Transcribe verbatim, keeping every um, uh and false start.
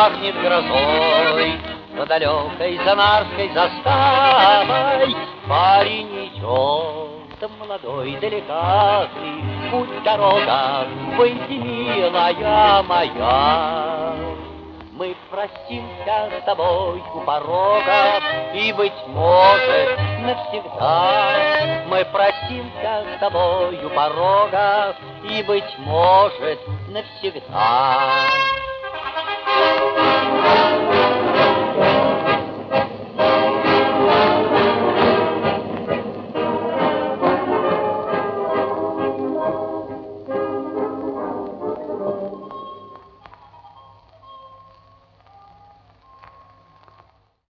чабнет грозой. За далекой Занарской заставой парень идет, молодой, деликатный, путь дорога, выйди, милая моя. Мы простимся с тобой у порога, и, быть может, навсегда. Мы простимся с тобой у порога, и, быть может, навсегда.